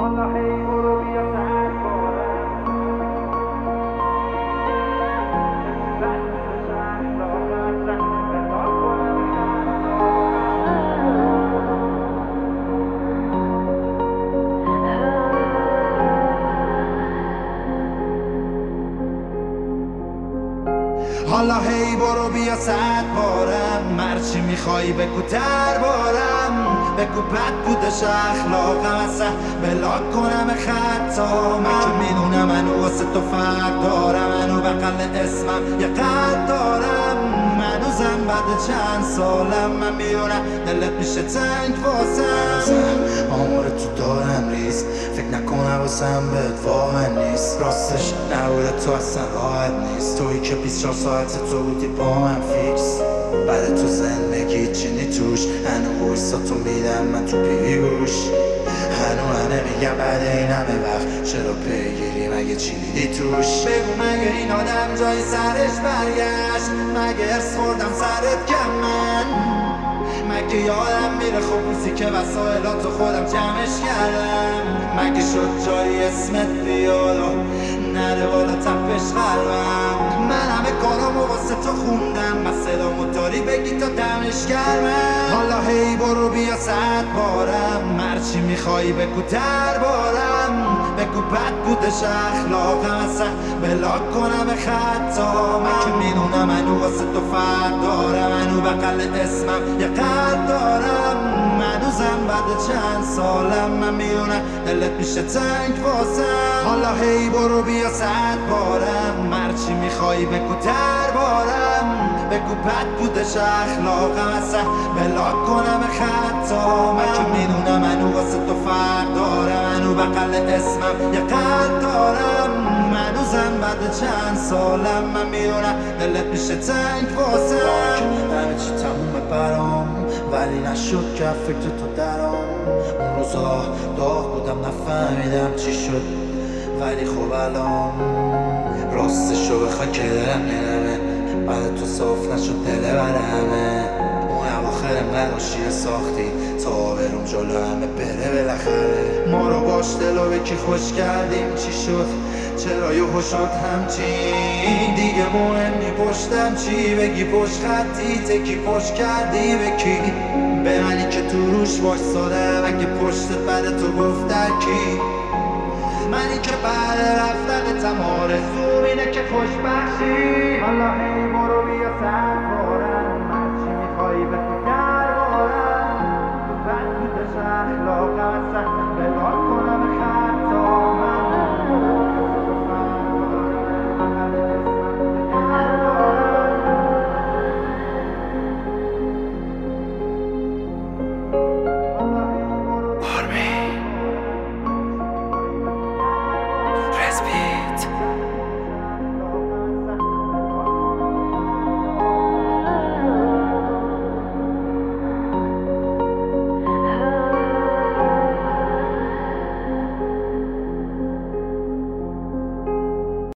حالا هی برو بیا 100 بارم، هرچی میخوای بگو دربارم، بگو بد بودش اخلاقم، اصلا بلاک کنم خطا. من که میدونم منو واسه تو فرق دارم، منو بغل اسمم یه قلب دارم، منوزم بعد چند سالم من میدونم دلت میشه تنگ واسم. آمار تو دارم ریز، فکر نکنم واسم بهت واقع نیست، راستش نبوده تو اصلا راحت نیست، تویی که 24 ساعت تو بودی با من فیکس، بعد تو زندگی چینی توش، هنو ویسا تو میدم من تو پیوش، هنو میگم بعد این همه وقت چرا پیگیری، مگه چی دیدی توش؟ بگو مگه این آدم جای سرش برگشت، مگه ارس خوردم سرت کم من، مگه یادم میره خب روزی که وسایلاتو خودم جمعش کردم، مگه شد جایی اسمت بیاد و نره بالا تپش قلبم. من همه کارامو واسه تو خوندم، مسئلامو داری بگی تا دمش کردم. حالا هی برو بیا 100 بارم، هرچی میخوای بگو دربارم، بگو بد بودش اخلاقم، اصلا بلاک کنم خطا. من که میدونم منو واسه تو فرق دارم، منو بغل اسمم یه قلب دارم، منوزم بعد چند سالم من میدونم دلت میشه تنگ واسم. حالا هی برو بیا 100 بارم، هرچی میخوای بگو دربارم، بگو بد بودش اخلاقم، اصلا بلاک کنم خطا. من که میدونم منو واسه تو فرق دارم، منو بغل اسمم یه قلب دارم، منوزم بعد چند سالم من میدونم دلت میشه تنگ واسم. همه چی تمومه برام ولی نشد که فکر تو درام، اون روزا داغ بودم نفهمیدم چی شد، ولی خب الان راستشو بخوای که دلم نرمه، بعد تو صاف نشد دل برمه، اون اواخر نداشیه ساختی تا برم جلو همه بره بالاخره. ما رو باش دلو به کی خوش کردیم، چی شد چرا یهو شد همچین، دیگه مهم نی پشتم چی بگی، پشت خطی تکی پشت کردی به کی، به منی که تو روش وایسادم، اگه پشتت بعد تو گفت کی، منی که بعد رفتن تمام آرزوم اینه که خوشبخشی. حالا هی برو بیا 100 بارم،